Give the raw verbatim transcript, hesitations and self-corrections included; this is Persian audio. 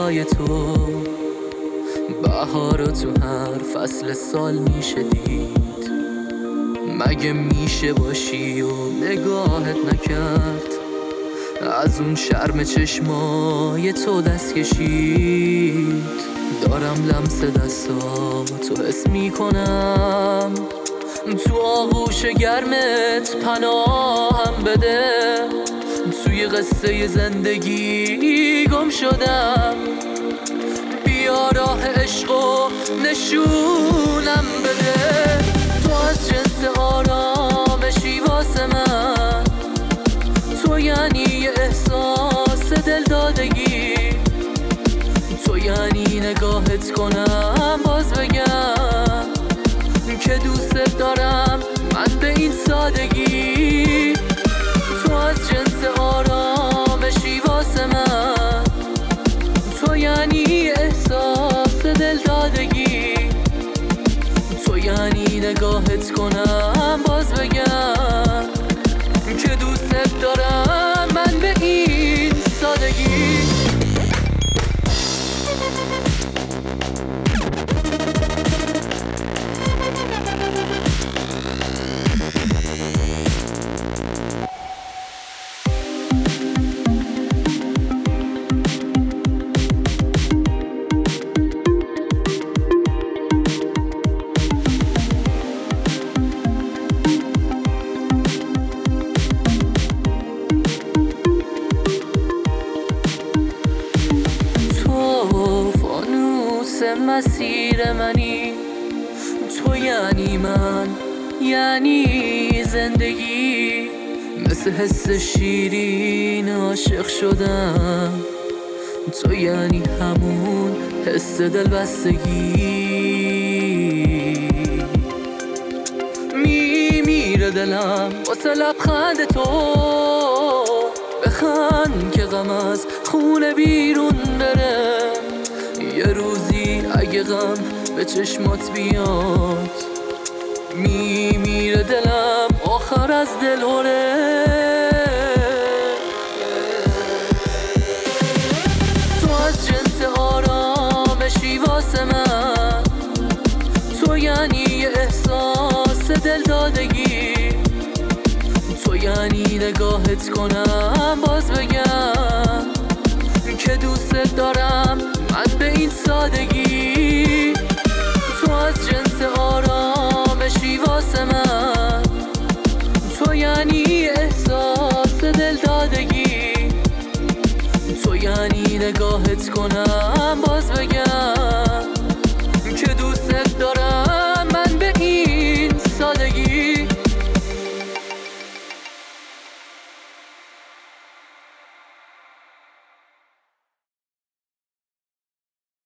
چشمای تو، بهارو تو هر فصل سال میشه دید. مگه میشه باشی و نگاهت نکرد، از اون شرم چشمای تو دست کشید. دارم لمس دستاتو حس میکنم، تو آغوش گرمت پناهم بده. توی قصه زندگی گم شدم، بیا راه عشق و نشونم بده. تو از جنس آرامشی واسه من، تو یعنی احساس دلدادگی. تو یعنی نگاهت کنم باز بگم که دوست دارم من به این سادگی. تو از جنس آرامشی واسه من، تو یعنی احساس دلدادگی. تو یعنی نگاهت کنم باز بگم که دوست دارم من به این سادگی. مسیر منی، تو یعنی من، یعنی زندگی. مثل حس شیرین عاشق شدم، تو یعنی همون حس دلبستگی. می میره دلم واسه لبخند تو، بخند که غم از خونه بیرون بره. یه روزی اگه غم به چشمات بیاد، می میره دلم آخر از دل هره. تو از جنس آرامشی واسه من، تو یعنی احساس دلدادگی. تو یعنی نگاهت کنم